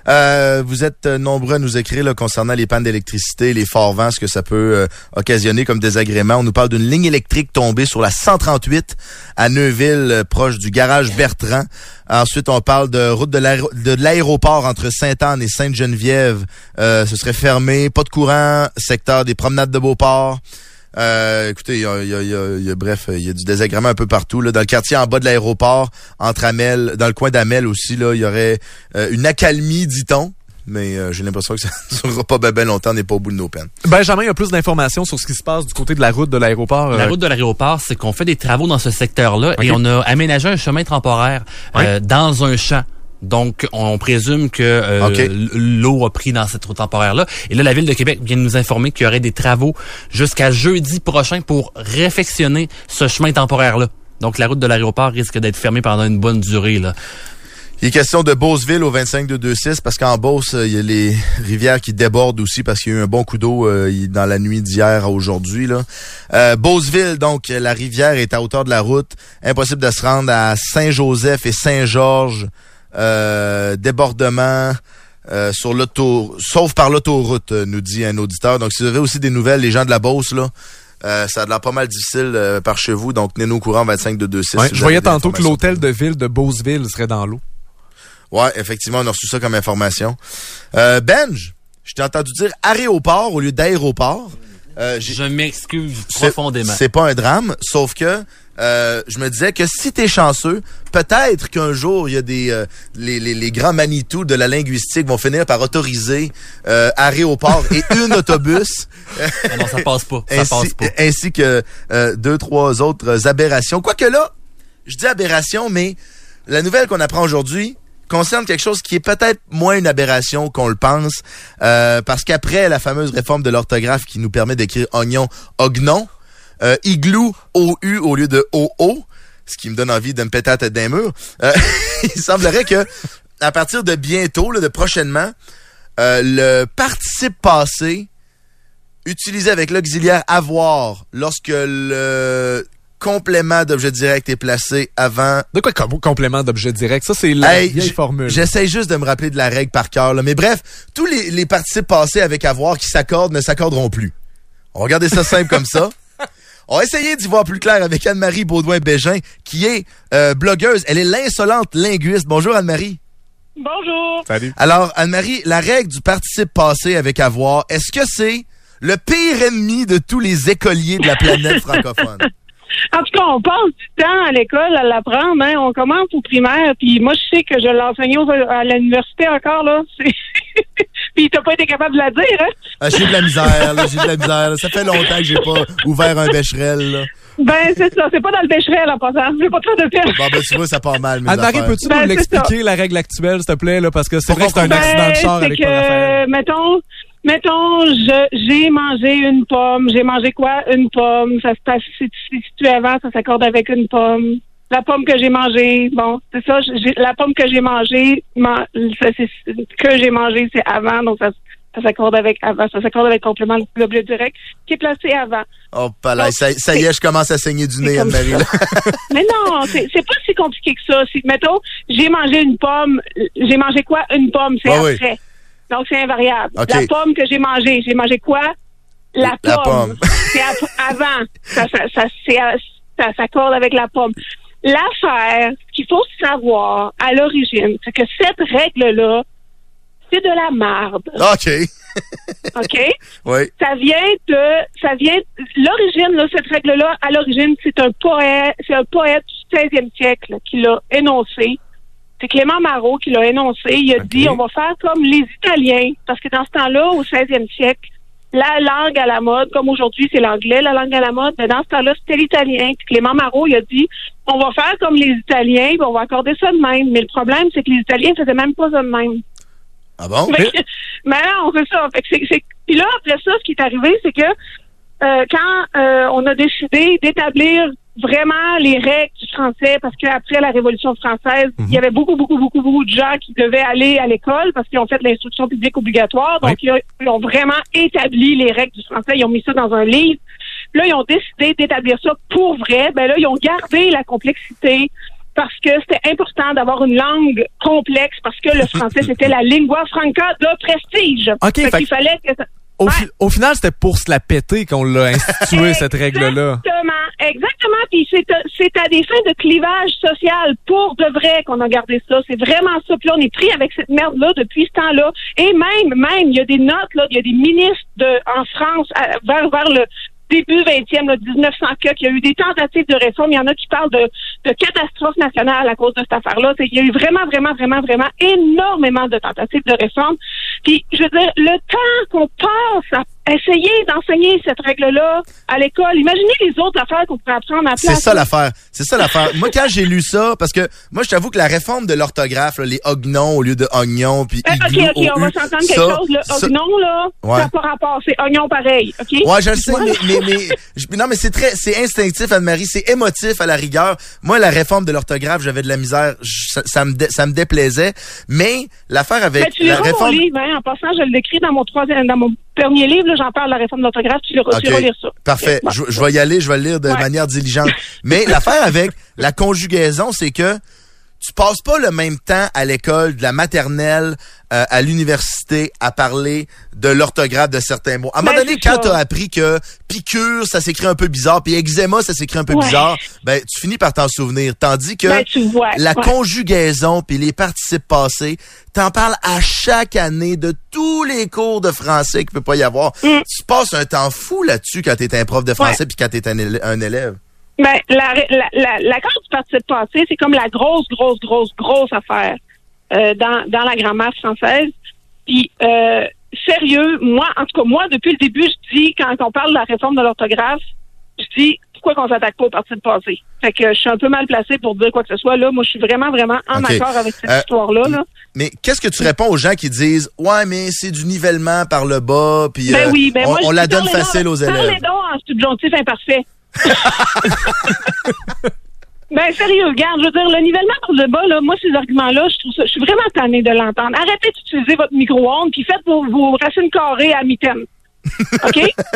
Vous êtes nombreux à nous écrire là, concernant les pannes d'électricité, les forts vents, ce que ça peut occasionner comme désagrément. On nous parle d'une ligne électrique tombée sur la 138 à Neuville, proche du garage Bertrand. Ensuite, on parle de route de l'aéroport entre Sainte-Anne et Sainte-Geneviève. Ce serait fermé, pas de courant, secteur des promenades de Beauport. Écoutez, il y a du désagrément un peu partout. Là. Dans le quartier en bas de l'aéroport, entre Amel, dans le coin d'Amel aussi, là, il y aurait une accalmie, dit-on. Mais j'ai l'impression que ça ne durera pas bien longtemps, on n'est pas au bout de nos peines. Benjamin, il y a plus d'informations sur ce qui se passe du côté de la route de l'aéroport. La route de l'aéroport, c'est qu'on fait des travaux dans ce secteur-là et on a aménagé un chemin temporaire dans un champ. Donc, on présume que l'eau a pris dans cette route temporaire-là. Et là, la Ville de Québec vient de nous informer qu'il y aurait des travaux jusqu'à jeudi prochain pour réfectionner ce chemin temporaire-là. Donc, la route de l'aéroport risque d'être fermée pendant une bonne durée, là. Il est question de Beauceville au 25226 parce qu'en Beauce, il y a les rivières qui débordent aussi parce qu'il y a eu un bon coup d'eau dans la nuit d'hier à aujourd'hui. Là. Beauceville, donc, la rivière est à hauteur de la route. Impossible de se rendre à Saint-Joseph et Saint-Georges. Débordement sur sauf par l'autoroute, nous dit un auditeur. Donc, si vous avez aussi des nouvelles, les gens de la Beauce, là, ça a l'air pas mal difficile par chez vous. Donc, tenez-nous au courant 25226. Ouais, je voyais tantôt que l'hôtel de ville de Beauceville serait dans l'eau. Ouais, effectivement, on a reçu ça comme information. Benj, je t'ai entendu dire aéroport au lieu d'aéroport. Je m'excuse profondément. C'est pas un drame, sauf que je me disais que si t'es chanceux, peut-être qu'un jour, il y a les grands Manitou de la linguistique vont finir par autoriser aéroport et une autobus. Non, ça passe pas. Ainsi que 2-3 autres aberrations. Quoique là, je dis aberration, mais la nouvelle qu'on apprend aujourd'hui concerne quelque chose qui est peut-être moins une aberration qu'on le pense, parce qu'après la fameuse réforme de l'orthographe qui nous permet d'écrire oignon, ognon, igloo, OU au lieu de OO, ce qui me donne envie de me péter la tête d'un mur, il semblerait que à partir de bientôt, là, de prochainement, le participe passé utilisé avec l'auxiliaire avoir lorsque le complément d'objet direct est placé avant... De quoi complément d'objet direct? Ça, c'est la vieille formule. J'essaie juste de me rappeler de la règle par cœur. Là. Mais bref, tous les participes passés avec avoir qui s'accordent ne s'accorderont plus. On va regarder ça simple comme ça. On va essayer d'y voir plus clair avec Anne-Marie Baudouin-Bégin, qui est blogueuse. Elle est l'insolente linguiste. Bonjour Anne-Marie. Bonjour. Salut. Alors, Anne-Marie, la règle du participe passé avec avoir, est-ce que c'est le pire ennemi de tous les écoliers de la planète francophone? En tout cas, on passe du temps à l'école à l'apprendre. Hein. On commence au primaire, puis moi, je sais que je l'enseignais à l'université encore, là. Puis t'as pas été capable de la dire, hein? Ah, j'ai de la misère, là. Là. Ça fait longtemps que j'ai pas ouvert un Becherel, là. Ben, c'est ça. C'est pas dans le Becherel, en passant. J'ai pas trop de peine. Bon, ben, tu vois, ça part mal, mes Anne-Marie, affaires. peux-tu nous l'expliquer, la règle actuelle, s'il te plaît, là? Parce que c'est vrai que c'est un accident de char avec Paul Raphaël. Mettons, j'ai mangé une pomme. J'ai mangé quoi? Une pomme. Ça se passe, si tu avant, ça s'accorde avec une pomme. La pomme que j'ai mangée, bon, c'est ça. La pomme que j'ai mangée, c'est avant, donc ça s'accorde avec avant. Ça s'accorde avec complément de l'objet direct qui est placé avant. Oh, pas là, ça y est, je commence à saigner du nez, Anne-Marie. Mais non, c'est pas si compliqué que ça. Mettons, j'ai mangé une pomme. J'ai mangé quoi? Une pomme, c'est après. Oui. Donc, c'est invariable. Okay. La pomme que j'ai mangé quoi? La pomme. C'est avant. Ça s'accorde avec la pomme. L'affaire, ce qu'il faut savoir à l'origine, c'est que cette règle-là, c'est de la marde. OK. OK? Oui. L'origine, là, cette règle-là, à l'origine, c'est un poète du 16e siècle qui l'a énoncé. C'est Clément Marot qui l'a énoncé. Il a dit, on va faire comme les Italiens. Parce que dans ce temps-là, au 16e siècle, la langue à la mode, comme aujourd'hui, c'est l'anglais, la langue à la mode, mais dans ce temps-là, c'était l'italien. Puis Clément Marot, il a dit, on va faire comme les Italiens, puis on va accorder ça de même. Mais le problème, c'est que les Italiens faisaient même pas ça de même. Ah bon? Mais non, c'est ça. Puis là, après ça, ce qui est arrivé, c'est que quand on a décidé d'établir vraiment les règles du français, parce qu'après la Révolution française, il y avait beaucoup de gens qui devaient aller à l'école parce qu'ils ont fait l'instruction publique obligatoire. Donc, ils ont vraiment établi les règles du français. Ils ont mis ça dans un livre. Là, ils ont décidé d'établir ça pour vrai. Ben là, ils ont gardé la complexité parce que c'était important d'avoir une langue complexe, parce que le français, c'était la lingua franca de prestige. OK, fait qu'il fallait que ça... Au final, c'était pour se la péter qu'on l'a institué, cette règle-là. Exactement. Puis c'est à des fins de clivage social pour de vrai qu'on a gardé ça. C'est vraiment ça. Puis là, on est pris avec cette merde-là depuis ce temps-là. Et même, il y a des notes, là, il y a des ministres en France vers le début 20e, là, 1900 qu'il y a eu des tentatives de réforme. Il y en a qui parlent de catastrophe nationale à cause de cette affaire-là. Il y a eu vraiment énormément de tentatives de réforme. Puis, je veux dire, le temps qu'on passe à essayer d'enseigner cette règle-là à l'école, imaginez les autres affaires qu'on pourrait apprendre à la place. C'est ça l'affaire. Moi, quand j'ai lu ça, parce que moi, je t'avoue que la réforme de l'orthographe, là, les ognons au lieu de oignons, puis OK, on va s'entendre quelque chose. Le ognon, là, ça n'a pas rapport. C'est oignon pareil, OK? Ouais, je le sais, mais c'est instinctif, Anne-Marie. C'est émotif à la rigueur. Moi, la réforme de l'orthographe, j'avais de la misère. Ça me déplaisait. Mais l'affaire avec tu liras mon livre, hein. En passant, je le décris dans mon dernier livre, là, j'en parle de la réforme de l'orthographe, tu vas lire ça. Parfait. Bon. Je vais y aller, je vais le lire de manière diligente. Mais l'affaire avec la conjugaison, c'est que tu passes pas le même temps à l'école, de la maternelle à l'université, à parler de l'orthographe de certains mots. À un moment donné, quand tu as appris que piqûre, ça s'écrit un peu bizarre, puis eczéma, ça s'écrit un peu bizarre, tu finis par t'en souvenir. Tandis que la conjugaison puis les participes passés, t'en parles à chaque année de tous les cours de français qu'il peut pas y avoir. Tu passes un temps fou là-dessus quand t'es un prof de français puis quand t'es un élève. Ben, l'accord du participe passé, c'est comme la grosse affaire dans la grammaire française. Puis, sérieux, moi, depuis le début, je dis, quand on parle de la réforme de l'orthographe, je dis, pourquoi qu'on s'attaque pas au participe passé? Fait que je suis un peu mal placée pour dire quoi que ce soit. Là, moi, je suis vraiment en accord avec cette histoire-là. Là. Mais qu'est-ce que tu réponds aux gens qui disent « Ouais, mais c'est du nivellement par le bas, puis on la donne facile aux élèves. » Parlez donc en subjonctif imparfait. Ben sérieux, regarde, je veux dire, le nivellement par le bas, là, moi, ces arguments-là, je suis vraiment tannée de l'entendre. Arrêtez d'utiliser votre micro-ondes, puis faites vos racines carrées à mi-thème. OK?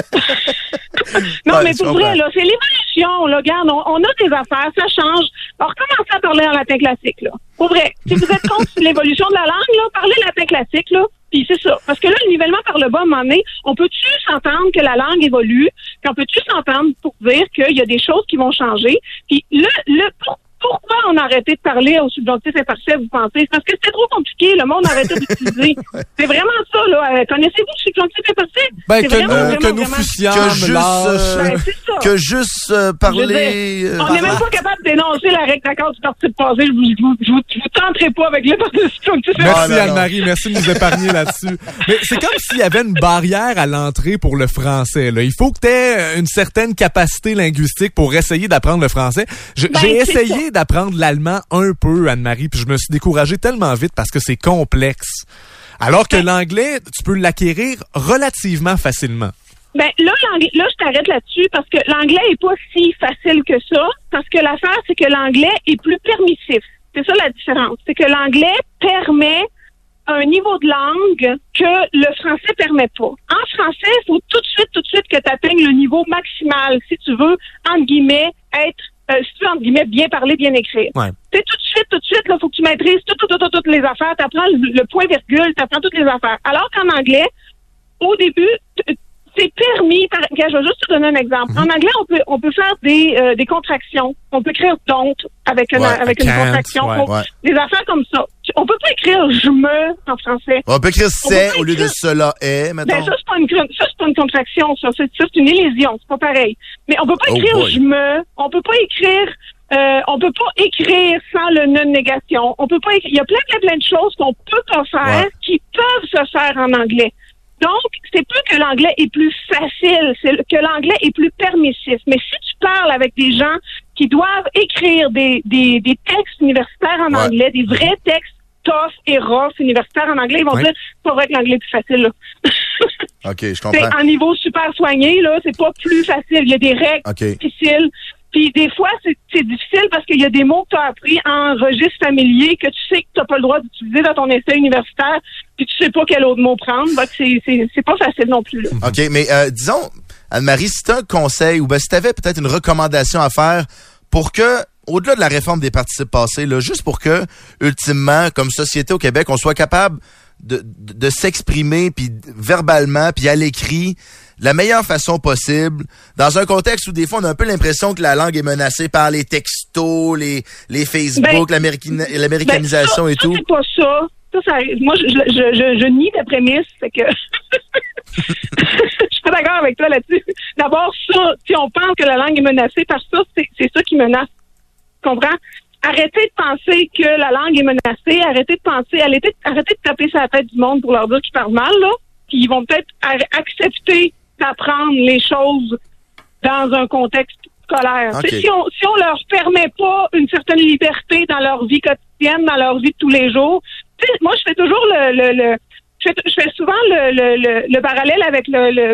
Non, mais pour vrai, là, c'est l'évolution, là, regarde, on a des affaires, ça change. Alors, commencez à parler en latin classique, là. Pour vrai, si vous êtes contre l'évolution de la langue, là, parlez latin classique, là. Puis c'est ça. Parce que là, le nivellement par le bas, à un moment donné, on peut-tu s'entendre que la langue évolue, puis on peut-tu s'entendre pour dire qu'il y a des choses qui vont changer. Puis pourquoi on a arrêté de parler au subjonctif imparfait, vous pensez? C'est parce que c'était trop compliqué, le monde a arrêté d'utiliser. C'est vraiment ça, là. Connaissez-vous le subjonctif imparfait? Que nous fussions, que juste parler... on n'est même pas capable de dénoncer la règle d'accord du participe passé. Je vous tenterai pas avec le subjonctif imparfait. Merci Anne-Marie, merci de nous épargner là-dessus. Mais c'est comme s'il y avait une barrière à l'entrée pour le français, là. Il faut que tu aies une certaine capacité linguistique pour essayer d'apprendre le français. J'ai essayé d'apprendre l'allemand un peu, Anne-Marie, puis je me suis découragé tellement vite parce que c'est complexe. Alors que l'anglais, tu peux l'acquérir relativement facilement. Ben là, je t'arrête là-dessus parce que l'anglais est pas si facile que ça. Parce que l'affaire, c'est que l'anglais est plus permissif. C'est ça la différence. C'est que l'anglais permet un niveau de langue que le français permet pas. En français, il faut tout de suite que tu atteignes le niveau maximal si tu veux, entre guillemets, être si tu veux, entre guillemets, bien parler, bien écrire. Ouais. C'est tout de suite, là, faut que tu maîtrises toutes les affaires, t'apprends le point-virgule, t'apprends toutes les affaires. Alors qu'en anglais, au début, c'est permis. Je vais juste te donner un exemple. En anglais, on peut faire des contractions. On peut écrire don't avec une contraction. Des affaires comme ça. On peut pas écrire je me en français. On peut écrire c'est au lieu de cela est, maintenant. Ben, ça, c'est pas une contraction, ça. C'est une élésion. C'est pas pareil. Mais on peut pas écrire je me. On peut pas écrire sans le non-négation. On peut pas écrire. Il y a plein de choses qu'on peut pas faire qui peuvent se faire en anglais. Donc, c'est pas que l'anglais est plus facile, c'est que l'anglais est plus permissif. Mais si tu parles avec des gens qui doivent écrire des textes universitaires en anglais, des vrais textes tough et rough universitaires en anglais, ils vont dire c'est pas vrai que l'anglais est plus facile, là. OK, je comprends. C'est en niveau super soigné, là, c'est pas plus facile. Il y a des règles difficiles. Puis des fois, c'est difficile parce qu'il y a des mots que tu as appris en registre familier que tu sais que tu n'as pas le droit d'utiliser dans ton essai universitaire, puis tu sais pas quel autre mot prendre. Donc c'est pas facile non plus, là. OK, mais disons, Anne-Marie, si tu as un conseil ou si tu avais peut-être une recommandation à faire pour que au-delà de la réforme des participes passés, là, juste pour que, ultimement, comme société au Québec, on soit capable de s'exprimer puis verbalement puis à l'écrit de la meilleure façon possible, dans un contexte où des fois on a un peu l'impression que la langue est menacée par les textos, les Facebook, l'américanisation et tout. C'est pas ça. Moi, je nie ta prémisse, c'est que je suis pas d'accord avec toi là-dessus. D'abord, ça, si on pense que la langue est menacée par ça, c'est ça qui menace. Tu comprends? Arrêtez de penser que la langue est menacée, arrêtez de taper sur la tête du monde pour leur dire qu'ils parlent mal, là, puis ils vont peut-être accepter d'apprendre les choses dans un contexte scolaire. Okay. Si on leur permet pas une certaine liberté dans leur vie quotidienne, dans leur vie de tous les jours, tu sais, moi je fais toujours je fais souvent le parallèle avec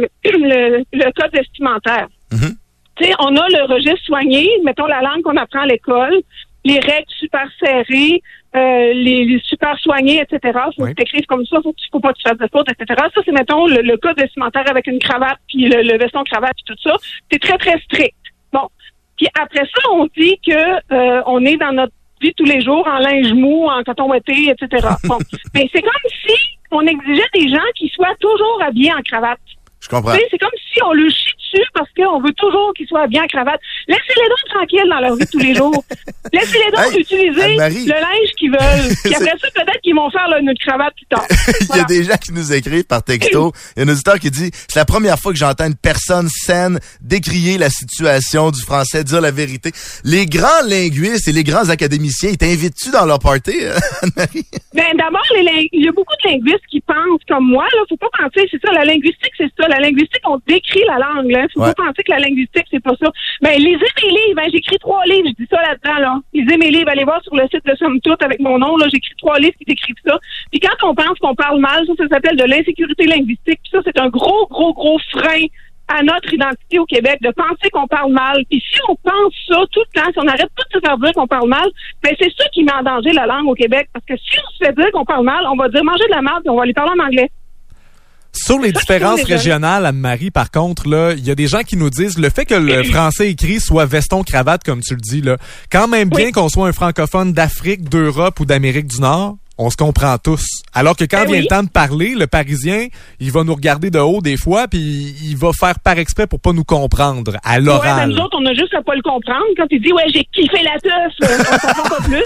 le code vestimentaire. Mm-hmm. Tu sais, on a le registre soigné, mettons la langue qu'on apprend à l'école, les règles super serrées, les super soignés, etc. Faut que tu écrives comme ça, faut pas que tu fasses de fautes, etc. Ça, c'est, mettons, le code vestimentaire avec une cravate, puis le veston cravate, puis tout ça. C'est très, très strict. Bon. Puis après ça, on dit que on est dans notre vie tous les jours en linge mou, en coton ouaté, etc. Bon. Mais c'est comme si on exigeait des gens qui soient toujours habillés en cravate. Je comprends. C'est comme si on le chie dessus parce qu'on veut toujours qu'ils soient bien en cravate. Laissez-les donc tranquilles dans leur vie de tous les jours. Laissez-les donc utiliser le linge qu'ils veulent. Puis après ça, peut-être qu'ils vont faire notre cravate plus tard. Il y a des gens qui nous écrivent par texto. Il y a un auditeur qui dit « C'est la première fois que j'entends une personne saine décrier la situation du français, dire la vérité. » Les grands linguistes et les grands académiciens, ils t'invitent-tu dans leur party, Anne-Marie? Ben, d'abord, il y a beaucoup de linguistes qui pensent comme moi. Là, faut pas penser, c'est ça, la linguistique, c'est ça. La linguistique, on décrit la langue. Là. Faut pas penser que la linguistique, c'est pas ça. Ben, lisez mes livres. Hein, j'écris 3 livres. Je dis ça là-dedans. Là. Lisez mes livres. Allez voir sur le site de Somme Toute avec mon nom. Là, j'écris 3 livres qui décrivent ça. Puis quand on pense qu'on parle mal, ça s'appelle de l'insécurité linguistique. Puis ça, c'est un gros frein à notre identité au Québec, de penser qu'on parle mal. Puis si on pense ça tout le temps, si on n'arrête pas de se faire dire qu'on parle mal, ben c'est ça qui met en danger la langue au Québec. Parce que si on se fait dire qu'on parle mal, on va dire manger de la merde et on va aller parler en anglais. Sur les différences régionales, Anne-Marie, par contre, là, il y a des gens qui nous disent le fait que le français écrit soit veston-cravate, comme tu le dis, là, quand même bien qu'on soit un francophone d'Afrique, d'Europe ou d'Amérique du Nord, on se comprend tous. Alors que quand vient le temps de parler, le Parisien, il va nous regarder de haut des fois, puis il va faire par exprès pour pas nous comprendre à l'oral. Nous autres, on a juste à pas le comprendre. Quand il dit « Ouais, j'ai kiffé la teuf », on comprend pas plus.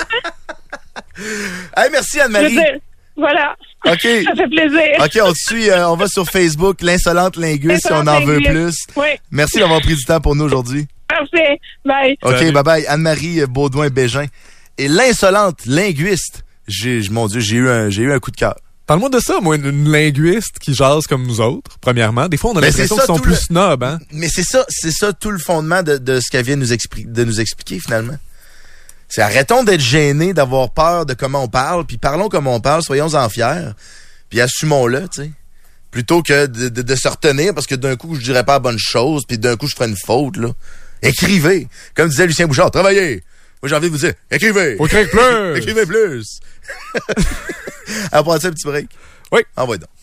Hey, merci Anne-Marie. Voilà. OK. Ça fait plaisir. OK, on te suit. On va sur Facebook, l'insolente linguiste, si on en veut plus. Oui. Merci d'avoir pris du temps pour nous aujourd'hui. Parfait. Bye. OK, salut. Bye-bye. Anne-Marie Baudouin-Bégin. Et l'insolente linguiste, mon Dieu, j'ai eu un coup de cœur. Parle-moi de ça, moi, une linguiste qui jase comme nous autres, premièrement. Des fois, on a l'impression qu'ils sont plus snobs, hein. Mais c'est ça tout le fondement de ce qu'elle vient de nous expliquer, finalement. C'est arrêtons d'être gênés, d'avoir peur de comment on parle, puis parlons comme on parle, soyons-en fiers, puis assumons-le, tu sais. Plutôt que de se retenir parce que d'un coup, je dirais pas la bonne chose, puis d'un coup, je ferais une faute, là. Écrivez! Comme disait Lucien Bouchard, travaillez! Moi, j'ai envie de vous dire, écrivez! Faut écrire plus! Écrivez plus! On prend ça un petit break? Oui. Envoyez donc.